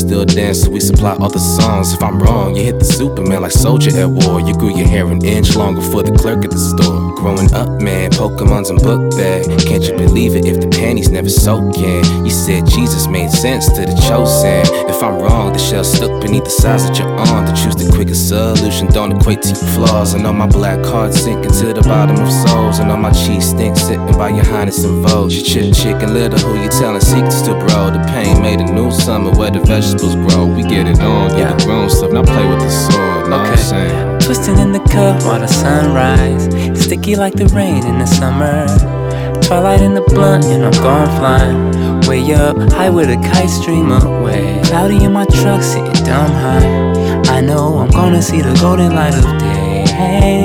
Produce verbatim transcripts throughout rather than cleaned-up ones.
still dance, so we supply other songs. If I'm wrong, you hit the Superman like soldier at war. You grew your hair an inch longer for the clerk at the store. Growing up, man, Pokemon's in book bag. Can't you believe it if the panties never soak in? You said Jesus made sense to the chosen. If I'm wrong, the shell stuck beneath the size that you're on. To choose the quickest solution don't equate to your flaws. And all my black cards sinking to the bottom of souls. And all my cheese stinks sitting by your highness and vogue. You chip chicken little, who you telling secrets to, bro? The pain made a new summer where the vegetables grow. We get it on, get yeah. the grown stuff, now play with the sword. Know okay. what I'm saying? Twisting in the cup while the sunrise, sticky like the rain in the summer. Twilight in the blunt and I'm gone flying, way up high with a kite stream away. Cloudy in my truck sitting dumb high, I know I'm gonna see the golden light of day. Hey,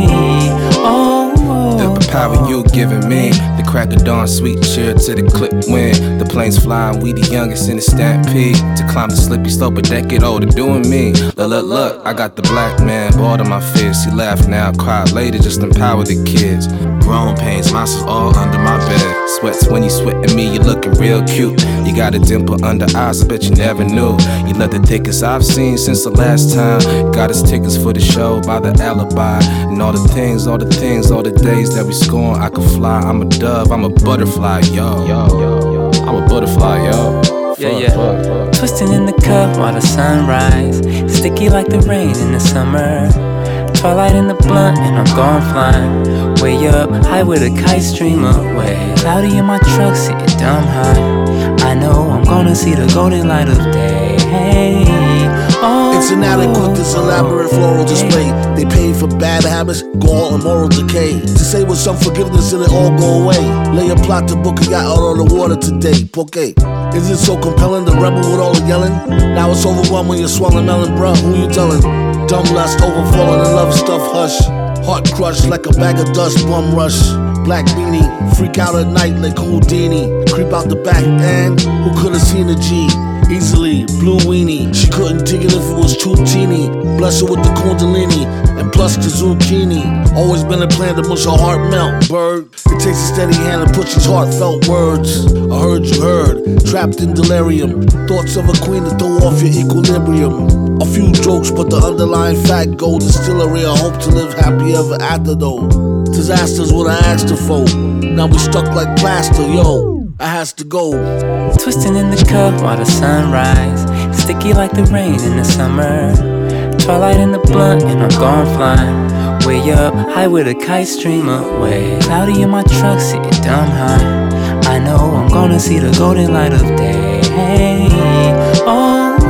oh, oh, the power you giving me, the crack of dawn, sweet cheer to the clip wind. The planes flying, we the youngest in the stampede. To climb the slippy slope a decade older, doing me. Look, look, look, I got the black man, bored of my fist. He laughed now, cried later, just empower the kids. Grown pains, monsters all under my bed. Sweats when you sweating me, you looking real cute. You got a dimple under eyes, I bet you never knew. You love the thickest I've seen since the last time. Got us tickets for the show by the alibi. And all the things, all the things, all the days that we scorn. I could fly, I'm a dove, I'm a butterfly, yo. Yo, yo, yo. I'm a butterfly, yo. Yeah, yeah. Fuck, fuck. Twisting in the cup while the sunrise, sticky like the rain in the summer. Twilight in the blunt and I'm gone flying, way up high with a kite stream away. Cloudy in my truck sitting dumb high, I know I'm gonna see the golden light of day. Hey, oh, it's inadequate, this elaborate floral display. They pay for bad habits, gall and moral decay. To say with some forgiveness and it all go away. Lay a plot to book a yacht out on the water today. Porque is it so compelling, the rebel with all the yelling? Now it's overwhelmed when you're swallowing melon, bruh, who you telling? Dumb lust, overflowing and love stuff, hush. Heart crushed like a bag of dust, bum rush. Black beanie, freak out at night like Houdini. Creep out the back and who could've seen a G? Easily, blue weenie. She couldn't dig it if it was too teeny. Bless her with the kundalini and plus the zucchini. Always been a plan to mush her heart melt, bird. It takes a steady hand to push these heartfelt words. I heard you heard, trapped in delirium. Thoughts of a queen to throw off your equilibrium. A few jokes, but the underlying fact gold is still a real hope to live happy ever after though. Disasters what I asked her for. Now we stuck like plaster, yo. I has to go. Twisting in the cup while the sunrise, sticky like the rain in the summer. Twilight in the blunt and I'm gone flying, way up high with a kite stream away. Cloudy in my truck sitting dumb high, I know I'm gonna see the golden light of day. Hey, oh.